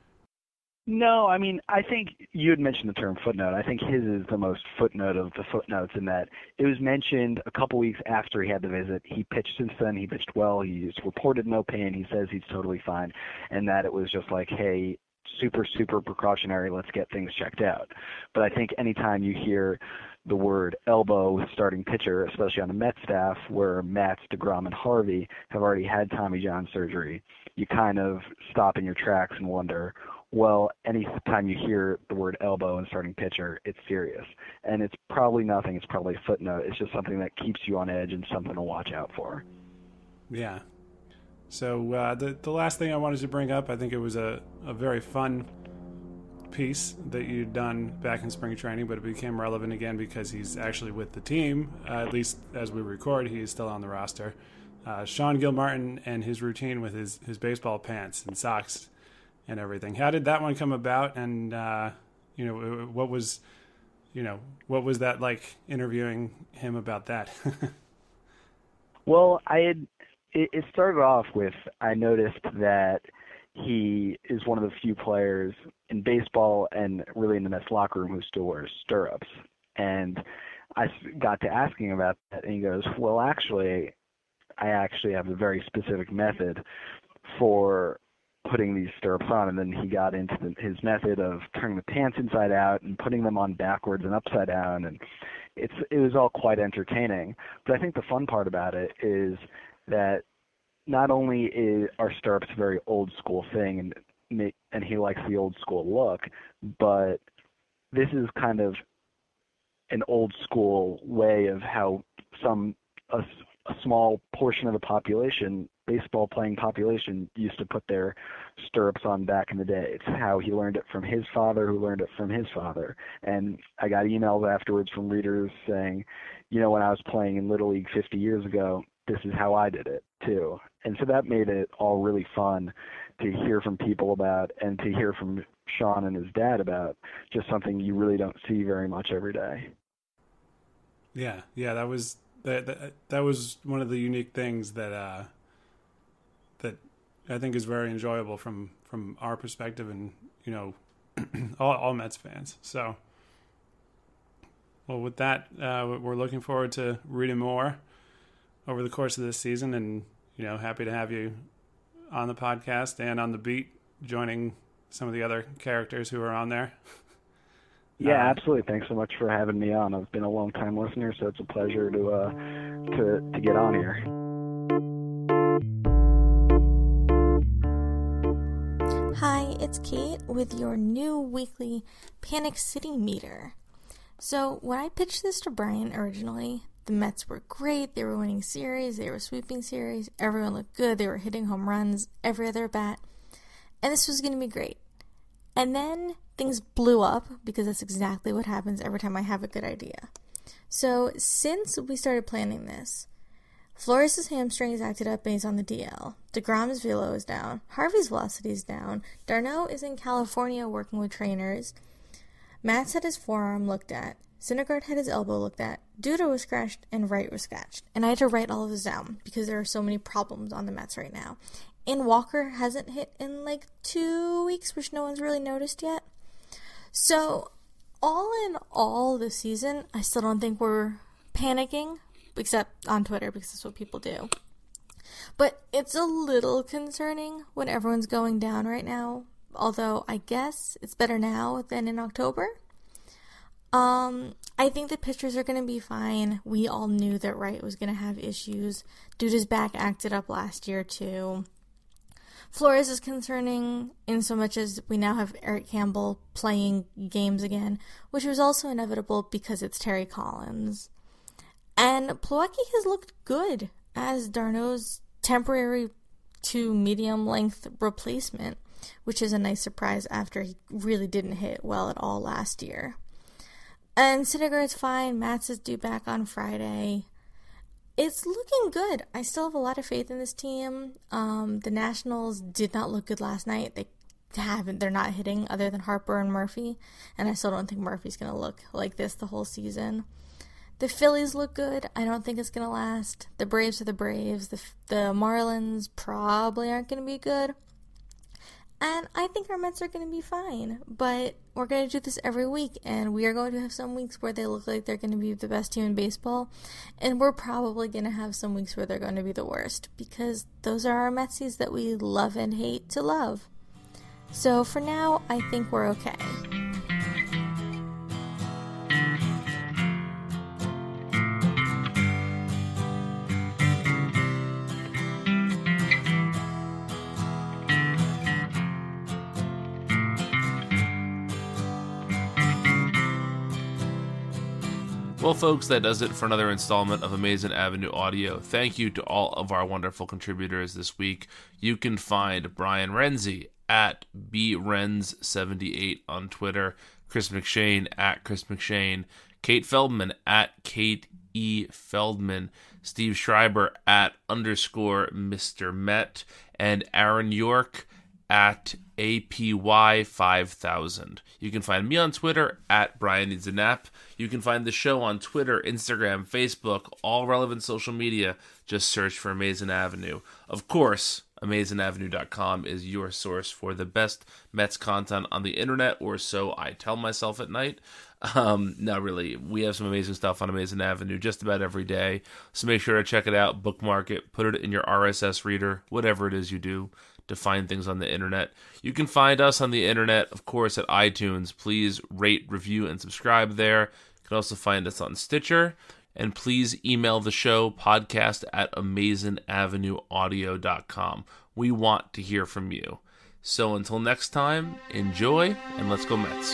No, I think you had mentioned the term footnote. I think his is the most footnote of the footnotes in that it was mentioned a couple weeks after he had the visit. He pitched since then. He pitched well. He's reported no pain. He says he's totally fine, and that it was just like, hey, super, super precautionary. Let's get things checked out. But I think anytime you hear the word elbow with starting pitcher, especially on the Mets staff, where Matz, DeGrom, and Harvey have already had Tommy John surgery, you kind of stop in your tracks and wonder, well, any time you hear the word elbow and starting pitcher, it's serious. And it's probably nothing. It's probably a footnote. It's just something that keeps you on edge and something to watch out for. Yeah. So the last thing I wanted to bring up, I think it was a very fun piece that you'd done back in spring training, but it became relevant again because he's actually with the team. At least as we record, he is still on the roster. Sean Gilmartin and his routine with his baseball pants and socks and everything. How did that one come about? And what was that like interviewing him about that? Well, it started off with, I noticed that he is one of the few players in baseball and really in the Mets locker room who still wears stirrups. And I got to asking about that, and he goes, well, actually, I actually have a very specific method for putting these stirrups on. And then he got into his method of turning the pants inside out and putting them on backwards and upside down. And it was all quite entertaining. But I think the fun part about it is that not only are stirrups a very old school thing and he likes the old school look, but this is kind of an old school way of how a small portion of the population, baseball playing population, used to put their stirrups on back in the day. It's how he learned it from his father, who learned it from his father. And I got emails afterwards from readers saying, when I was playing in Little League 50 years ago, this is how I did it too. And so that made it all really fun to hear from people about, and to hear from Sean and his dad about, just something you really don't see very much every day. Yeah, that was one of the unique things that that I think is very enjoyable from our perspective, and all Mets fans. So, well, with that, we're looking forward to reading more over the course of this season, and happy to have you on the podcast and on the beat, joining some of the other characters who are on there. Yeah, absolutely. Thanks so much for having me on. I've been a long-time listener, so it's a pleasure to get on here. Hi, it's Kate with your new weekly Panic City meter. So when I pitched this to Brian originally, the Mets were great. They were winning series. They were sweeping series. Everyone looked good. They were hitting home runs every other bat. And this was going to be great. And then things blew up, because that's exactly what happens every time I have a good idea. So since we started planning this, Flores' hamstring is acted up and he's on the DL. DeGrom's velo is down. Harvey's velocity is down. d'Arnaud is in California working with trainers. Matz had his forearm looked at. Syndergaard had his elbow looked at. Duda was scratched and Wright was scratched. And I had to write all of this down because there are so many problems on the Mets right now. And Walker hasn't hit in like 2 weeks, which no one's really noticed yet. So, all in all this season, I still don't think we're panicking, except on Twitter, because that's what people do. But it's a little concerning when everyone's going down right now, although I guess it's better now than in October. I think the pitchers are going to be fine. We all knew that Wright was going to have issues. Duda's back acted up last year, too. Flores is concerning in so much as we now have Eric Campbell playing games again, which was also inevitable because it's Terry Collins. And Plawecki has looked good as d'Arnaud's temporary to medium length replacement, which is a nice surprise after he really didn't hit well at all last year. And Syndergaard's fine. Matz is due back on Friday. It's looking good. I still have a lot of faith in this team. The Nationals did not look good last night. They're not hitting other than Harper and Murphy, and I still don't think Murphy's going to look like this the whole season. The Phillies look good. I don't think it's going to last. The Braves are the Braves. The Marlins probably aren't going to be good. And I think our Mets are going to be fine. But we're going to do this every week, and we are going to have some weeks where they look like they're going to be the best team in baseball, and we're probably going to have some weeks where they're going to be the worst, because those are our Metsies that we love and hate to love. So for now, I think we're okay. Well, folks, that does it for another installment of Amazing Avenue Audio. Thank you to all of our wonderful contributors this week. You can find Brian Renzi at brenz78 on Twitter, Chris McShane at Chris McShane, Kate Feldman at Kate E. Feldman, Steve Schreiber at _Mr. Met, and Aaron York at APY5000. You can find me on Twitter at Brian Needs a Nap. You can find the show on Twitter, Instagram, Facebook, all relevant social media. Just search for Amazing Avenue. Of course, AmazingAvenue.com is your source for the best Mets content on the internet, or so I tell myself at night. No, really, we have some amazing stuff on Amazing Avenue just about every day. So make sure to check it out, bookmark it, put it in your RSS reader, whatever it is you do to find things on the internet. You can find us on the internet, of course, at iTunes. Please rate, review, and subscribe there. You can also find us on Stitcher. And please email the show, podcast at AmazingAvenueAudio.com. We want to hear from you. So until next time, enjoy, and let's go Mets.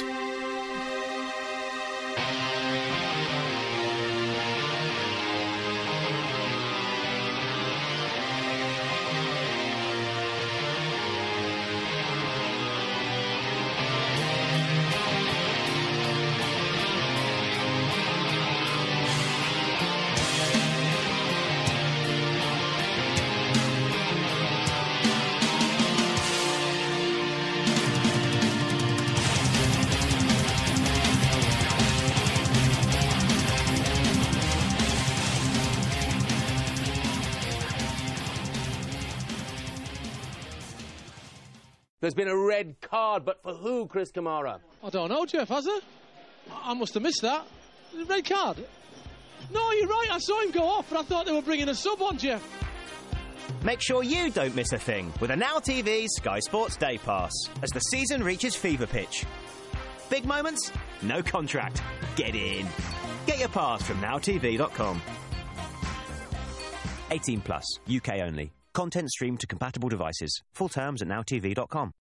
There's been a red card, but for who, Chris Kamara? I don't know, Jeff, has there? I must have missed that. Red card? No, you're right, I saw him go off, but I thought they were bringing a sub on, Jeff. Make sure you don't miss a thing with a Now TV Sky Sports Day Pass as the season reaches fever pitch. Big moments? No contract. Get in. Get your pass from nowtv.com. 18+, UK only. Content streamed to compatible devices. Full terms at nowtv.com.